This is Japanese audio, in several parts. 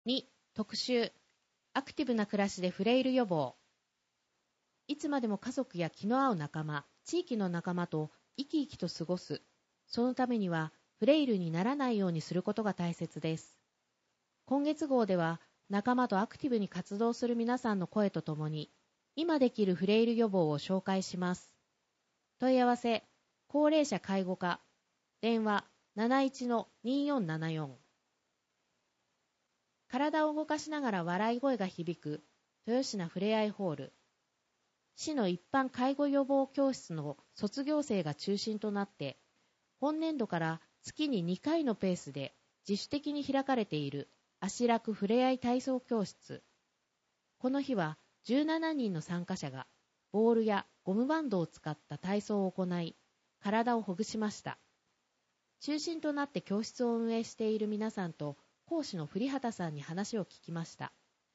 2、特集、アクティブな暮らしでフレイル予防。いつまでも家族や気の合う仲間、地域の仲間と生き生きと過ごす。そのためにはフレイルにならないようにすることが大切です。今月号では仲間とアクティブに活動する皆さんの声とともに、今できるフレイル予防を紹介します。問い合わせ、高齢者介護課、電話 71-2474。体を動かしながら笑い声が響く豊品ふれあいホール。市の一般介護予防教室の卒業生が中心となって、本年度から月に2回のペースで自主的に開かれている足楽ふれあい体操教室。この日は17人の参加者がボールやゴムバンドを使った体操を行い、体をほぐしました。中心となって教室を運営している皆さんと講師の栗畑さんに話を聞きました。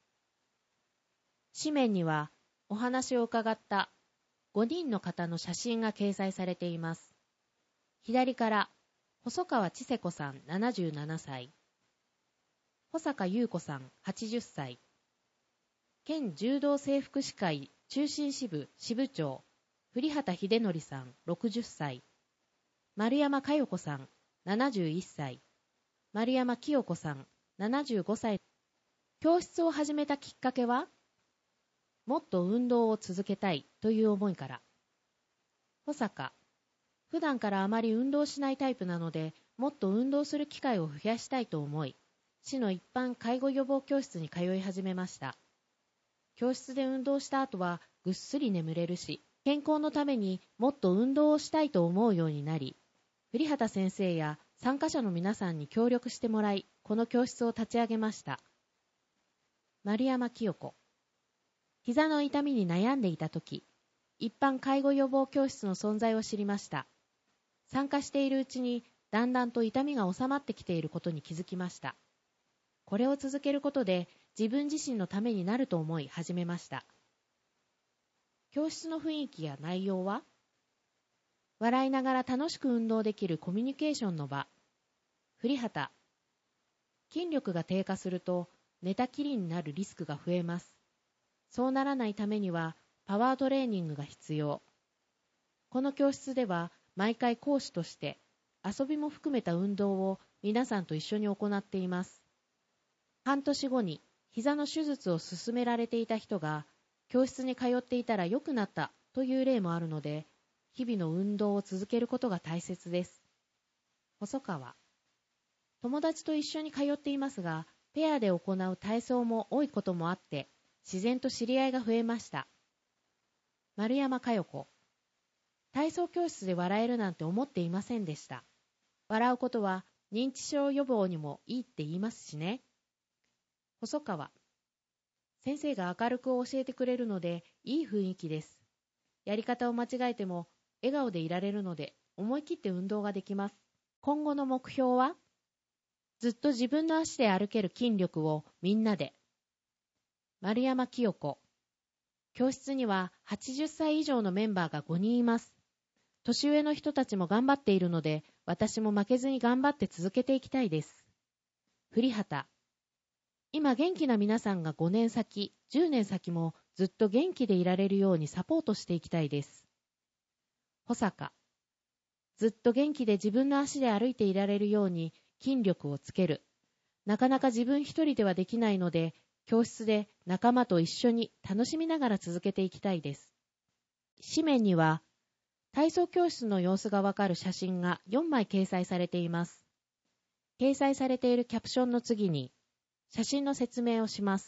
紙面にはお話を伺った5人の方の写真が掲載されています。左から細川千世子さん77歳、保坂優子さん80歳、県柔道整復師会中心支部支部長栗畑秀則さん60歳、丸山佳代子さん71歳、丸山清子さん75歳。教室を始めたきっかけは、もっと運動を続けたいという思いから。保坂、普段からあまり運動しないタイプなので、もっと運動する機会を増やしたいと思い、市の一般介護予防教室に通い始めました。教室で運動した後はぐっすり眠れるし、健康のためにもっと運動をしたいと思うようになり、栗畑先生や参加者の皆さんに協力してもらい、この教室を立ち上げました。丸山清子、膝の痛みに悩んでいたとき、一般介護予防教室の存在を知りました。参加しているうちに、だんだんと痛みが収まってきていることに気づきました。これを続けることで、自分自身のためになると思い始めました。教室の雰囲気や内容は、笑いながら楽しく運動できるコミュニケーションの場。栗畑、筋力が低下すると寝たきりになるリスクが増えます。そうならないためにはパワートレーニングが必要。この教室では毎回講師として遊びも含めた運動を皆さんと一緒に行っています。半年後に膝の手術を勧められていた人が教室に通っていたら良くなったという例もあるので、日々の運動を続けることが大切です。細川、友達と一緒に通っていますが、ペアで行う体操も多いこともあって、自然と知り合いが増えました。丸山佳代子、体操教室で笑えるなんて思っていませんでした。笑うことは認知症予防にもいいって言いますしね。細川、先生が明るく教えてくれるのでいい雰囲気です。やり方を間違えても笑顔でいられるので思い切って運動ができます。今後の目標は、ずっと自分の足で歩ける筋力をみんなで。丸山清子、教室には80歳以上のメンバーが5人います。年上の人たちも頑張っているので、私も負けずに頑張って続けていきたいです。栗畑、今元気な皆さんが5年先、10年先もずっと元気でいられるようにサポートしていきたいです。保坂、ずっと元気で自分の足で歩いていられるように筋力をつける。なかなか自分一人ではできないので、教室で仲間と一緒に楽しみながら続けていきたいです。紙面には、体操教室の様子がわかる写真が4枚掲載されています。掲載されているキャプションの次に、写真の説明をします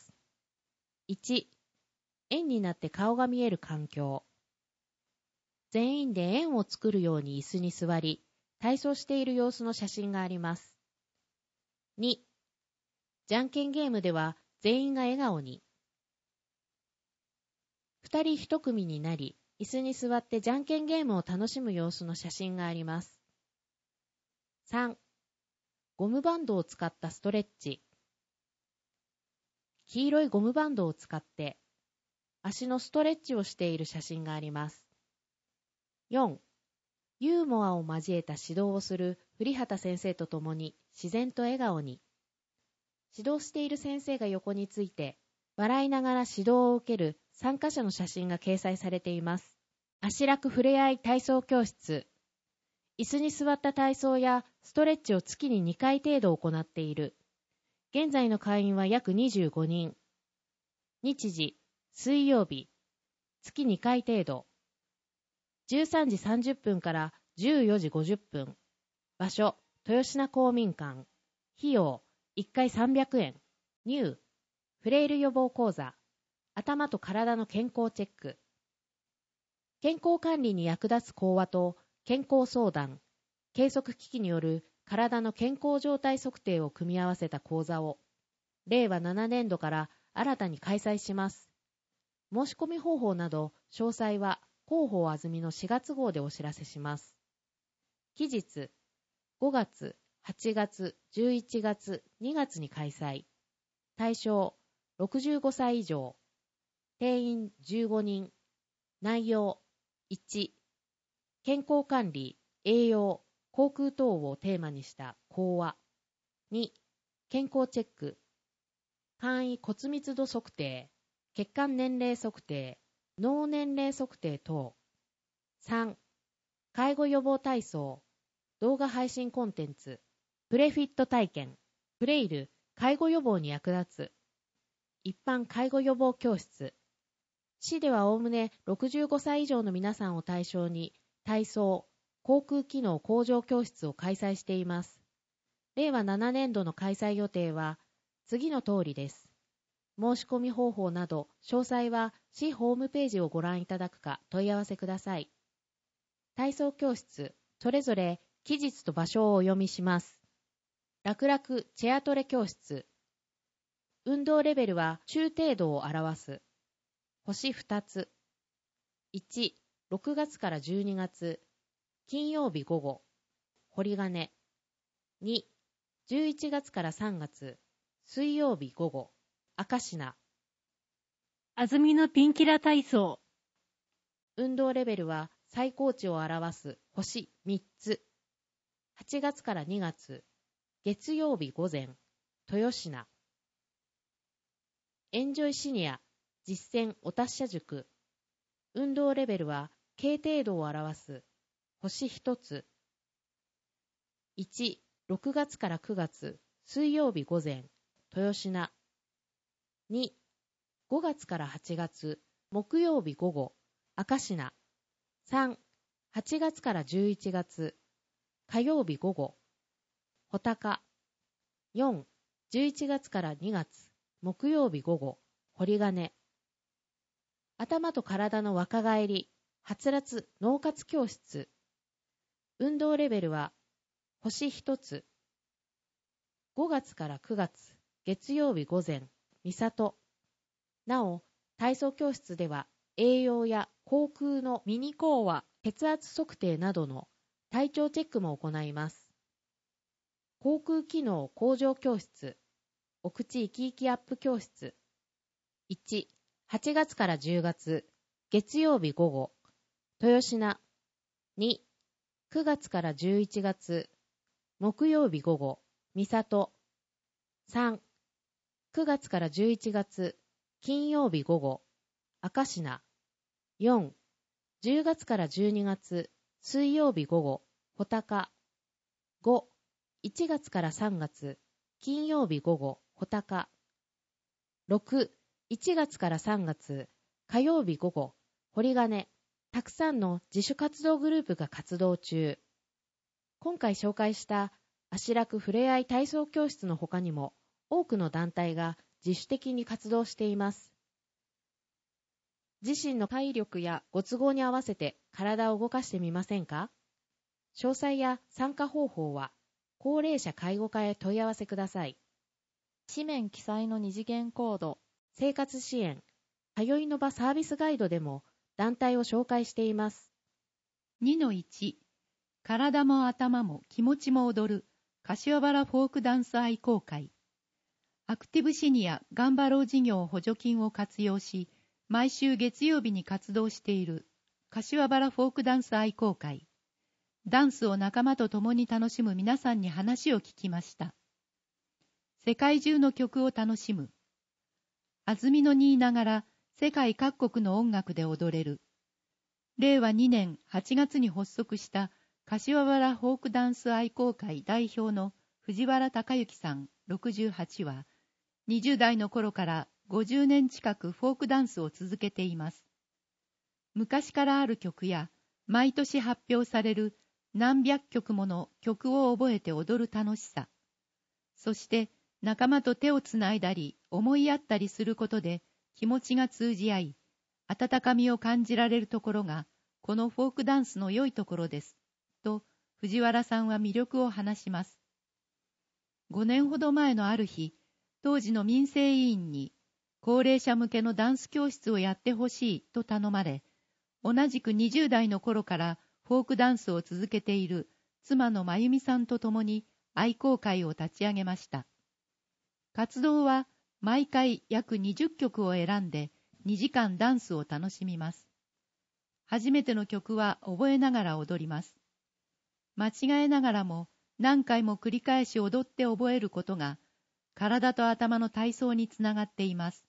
。1、円になって顔が見える環境。全員で円を作るように椅子に座り、体操している様子の写真があります。2、じゃんけんゲームでは全員が笑顔に。2人1組になり、椅子に座ってじゃんけんゲームを楽しむ様子の写真があります。3、ゴムバンドを使ったストレッチ。黄色いゴムバンドを使って足のストレッチをしている写真があります。4、ユーモアを交えた指導をする栗畑先生とともに自然と笑顔に。 指導している先生が横について、笑いながら指導を受ける参加者の写真が掲載されています。足楽ふれあい体操教室。椅子に座った体操やストレッチを月に2回程度行っている。現在の会員は約25人。日時、水曜日、月2回程度。13時30分から14時50分。場所、豊品公民館。費用、1回300円。入、フレイル予防講座。頭と体の健康チェック。健康管理に役立つ講話と健康相談、計測機器による体の健康状態測定を組み合わせた講座を、令和7年度から新たに開催します。申し込み方法など詳細は広報あずみの4月号でお知らせします。期日、5月、8月、11月、2月に開催。対象、65歳以上。定員15人。内容、1、健康管理、栄養、口腔等をテーマにした講話。2、健康チェック。簡易骨密度測定、血管年齢測定、脳年齢測定等。3、介護予防体操、動画配信コンテンツ、プレフィット体験、プレイル、介護予防に役立つ。一般介護予防教室。市ではおおむね65歳以上の皆さんを対象に体操、口腔機能向上教室を開催しています。令和7年度の開催予定は次の通りです。申し込み方法など詳細は市ホームページをご覧いただくか問い合わせください。体操教室、それぞれ期日と場所をお読みします。楽々チェアトレ教室。運動レベルは中程度を表す。星2つ。1、6月から12月、金曜日午後、堀金。2、11月から3月、水曜日午後、赤品。 あずみのピンキラ体操。 運動レベルは最高値を表す星3つ。8月から2月、月曜日午前、豊品。エンジョイシニア、実践お達者塾。運動レベルは軽程度を表す星1つ。1、6月から9月、水曜日午前、豊品。2、5月から8月、木曜日午後、赤品。3、8月から11月、火曜日午後、穂高。4、11月から2月、木曜日午後、堀金。頭と体の若返り、はつらつ脳活教室。運動レベルは星1つ。5月から9月、月曜日午前、美里。なお、体操教室では栄養や口腔のミニ講話、血圧測定などの体調チェックも行います。口腔機能向上教室、お口生き生きアップ教室。1、8月から10月、月曜日午後、豊品。2、9月から11月、木曜日午後、美里。3、9月から11月、金曜日午後、赤品。4、10月から12月、水曜日午後、穂高。5、1月から3月、金曜日午後、穂高。6、1月から3月、火曜日午後、堀金。たくさんの自主活動グループが活動中。今回紹介した足楽ふれあい体操教室の他にも多くの団体が自主的に活動しています。自身の体力やご都合に合わせて体を動かしてみませんか？詳細や参加方法は高齢者介護課へ問い合わせください。 紙面記載の二次元コード、 生活支援、通いの場サービスガイドでも団体を紹介しています。 2-1、体も頭も気持ちも踊る柏原フォークダンス愛好会。アクティブシニア頑張ろう事業補助金を活用し、毎週月曜日に活動している柏原フォークダンス愛好会。ダンスを仲間と共に楽しむ皆さんに話を聞きました。 世界中の曲を楽しむ。安曇野にいながら世界各国の音楽で踊れる。令和2年8月に発足した柏原フォークダンス愛好会代表の藤原隆之さん68は、20代の頃から50年近くフォークダンスを続けています。昔からある曲や、毎年発表される何百曲もの曲を覚えて踊る楽しさ、そして仲間と手をつないだり思いやったりすることで気持ちが通じ合い、温かみを感じられるところがこのフォークダンスの良いところです、と藤原さんは魅力を話します。5年ほど前のある日、当時の民生委員に高齢者向けのダンス教室をやってほしいと頼まれ、同じく20代の頃からフォークダンスを続けている妻の真由美さんと共に愛好会を立ち上げました。活動は毎回約20曲を選んで2時間ダンスを楽しみます。初めての曲は覚えながら踊ります。間違えながらも何回も繰り返し踊って覚えることが体と頭の体操につながっています。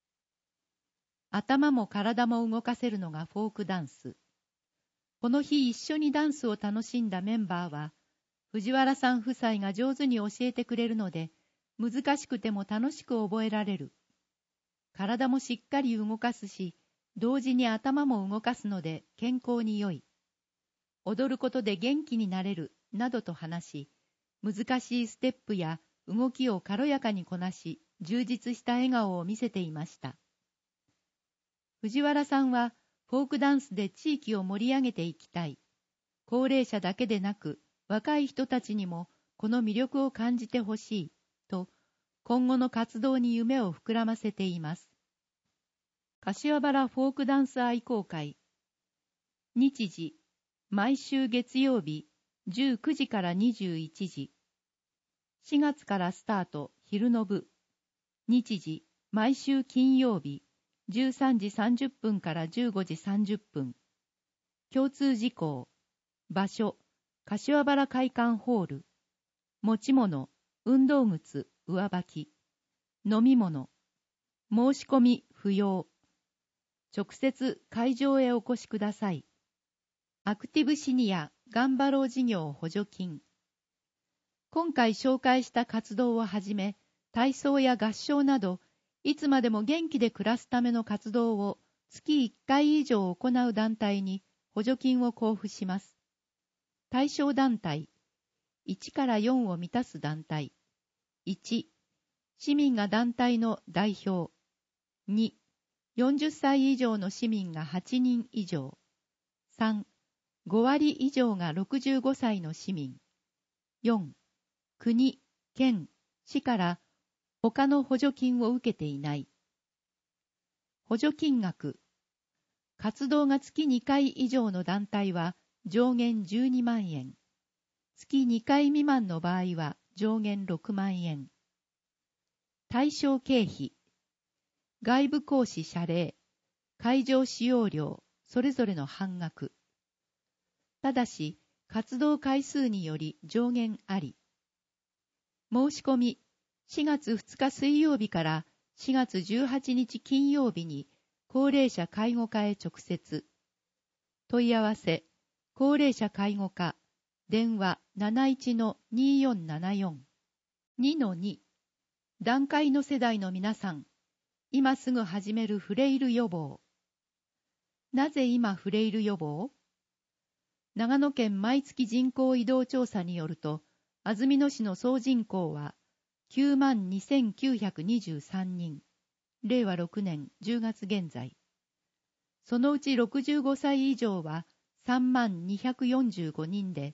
頭も体も動かせるのがフォークダンス。この日一緒にダンスを楽しんだメンバーは、藤原さん夫妻が上手に教えてくれるので、難しくても楽しく覚えられる。体もしっかり動かすし、同時に頭も動かすので健康に良い。踊ることで元気になれる、などと話し、難しいステップや動きを軽やかにこなし、充実した笑顔を見せていました。藤原さんは、フォークダンスで地域を盛り上げていきたい。高齢者だけでなく、若い人たちにもこの魅力を感じてほしい、と、今後の活動に夢を膨らませています。柏原フォークダンス愛好会。日時、毎週月曜日、19時から21時。4月からスタート、昼の部。日時、毎週金曜日、13時30分から15時30分。共通事項。場所、柏原会館ホール。持ち物、運動靴、上履き。飲み物。申し込み不要。直接会場へお越しください。アクティブシニア頑張ろう事業補助金。今回紹介した活動をはじめ、体操や合唱など、いつまでも元気で暮らすための活動を月1回以上行う団体に補助金を交付します。対象団体、1から4を満たす団体。1、市民が団体の代表。2、40歳以上の市民が8人以上。3、5割以上が65歳の市民。4、国、県、市から他の補助金を受けていない。補助金額。活動が月2回以上の団体は上限12万円。月2回未満の場合は上限6万円。対象経費。外部講師謝礼、会場使用料、それぞれの半額。ただし、活動回数により上限あり。申し込み。4月2日水曜日から4月18日金曜日に高齢者介護課へ直接。問い合わせ、高齢者介護課、電話 71-2474。2-2。団塊の世代の皆さん、今すぐ始めるフレイル予防。なぜ今フレイル予防？長野県毎月人口移動調査によると、安曇野市の総人口は、92,923 人。令和6年10月現在。そのうち65歳以上は32,245人で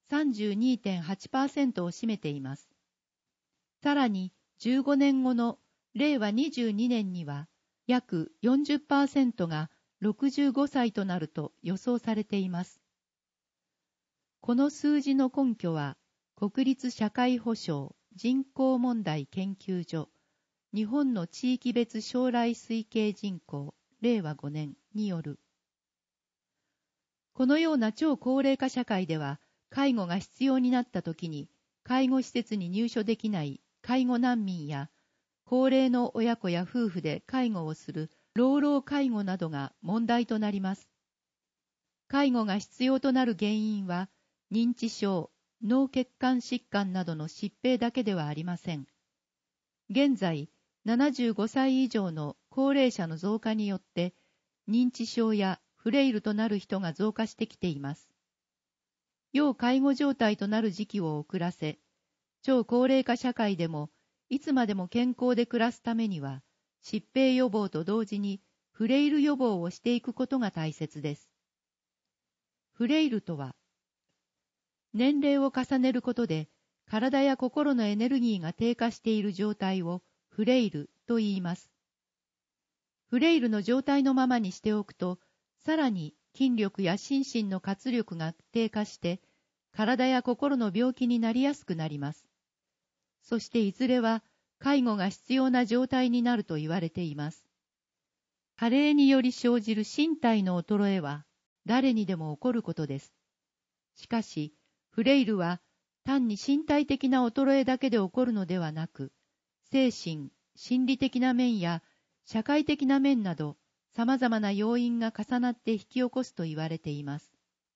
32.8% を占めています。さらに15年後の令和22年には約 40% が65歳となると予想されています。この数字の根拠は国立社会保障人口問題研究所日本の地域別将来推計人口令和5年による。このような超高齢化社会では介護が必要になったときに介護施設に入所できない介護難民や、高齢の親子や夫婦で介護をする老老介護などが問題となります。介護が必要となる原因は、認知症、脳血管疾患などの疾病だけではありません。現在、75歳以上の高齢者の増加によって、認知症やフレイルとなる人が増加してきています。要介護状態となる時期を遅らせ、超高齢化社会でも、いつまでも健康で暮らすためには、疾病予防と同時にフレイル予防をしていくことが大切です。フレイルとは、年齢を重ねることで、体や心のエネルギーが低下している状態をフレイルと言います。フレイルの状態のままにしておくと、さらに筋力や心身の活力が低下して、体や心の病気になりやすくなります。そしていずれは介護が必要な状態になると言われています。加齢により生じる身体の衰えは誰にでも起こることです。しかし、フレイルは単に身体的な衰えだけで起こるのではなく、精神、心理的な面や社会的な面など、様々な要因が重なって引き起こすと言われています。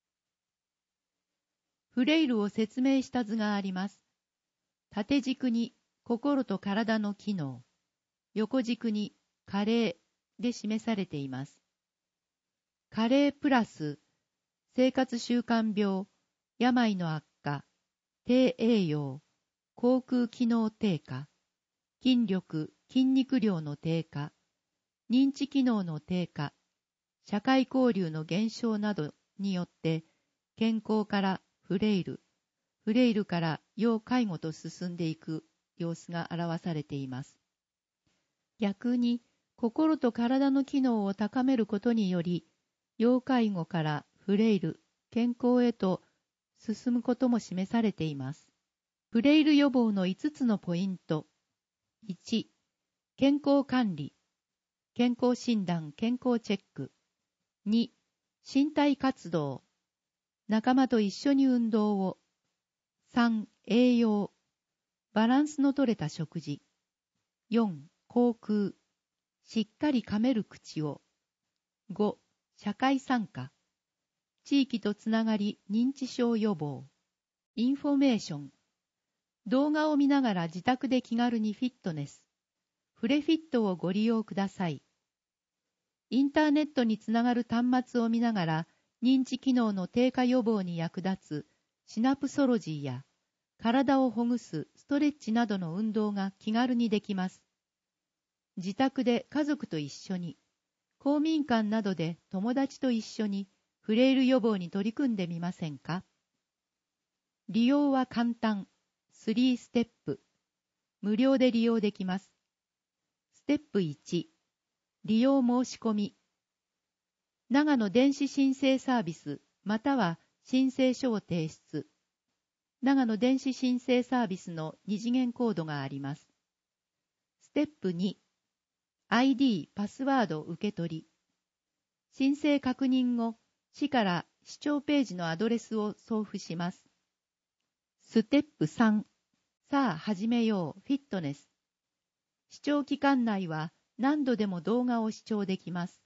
フレイルを説明した図があります。縦軸に心と体の機能、横軸に加齢で示されています。加齢プラス生活習慣病、病の悪化、低栄養、口腔機能低下、筋力、筋肉量の低下、認知機能の低下、社会交流の減少などによって健康からフレイル、フレイルから要介護と進んでいく様子が表されています。逆に心と体の機能を高めることにより、要介護からフレイル、健康へと進むことも示されています。フレイル予防の5つのポイント。1、健康管理、健康診断、健康チェック。2、身体活動、仲間と一緒に運動を。3、栄養、バランスの取れた食事。4、口腔、しっかり噛める口を。5、社会参加、地域とつながり認知症予防。インフォメーション、動画を見ながら自宅で気軽にフィットネス、フレフィットをご利用ください。インターネットにつながる端末を見ながら認知機能の低下予防に役立つシナプソロジーや体をほぐすストレッチなどの運動が気軽にできます。自宅で家族と一緒に、公民館などで友達と一緒にフレイル予防に取り組んでみませんか？利用は簡単、3ステップ。無料で利用できます。ステップ1、利用申し込み。長野電子申請サービスまたは申請書を提出。長野電子申請サービスの2次元コードがあります。ステップ2、ID、パスワード受け取り。申請確認後、市から視聴ページのアドレスを送付します。ステップ3、さあ始めよう、フィットネス。視聴期間内は何度でも動画を視聴できます。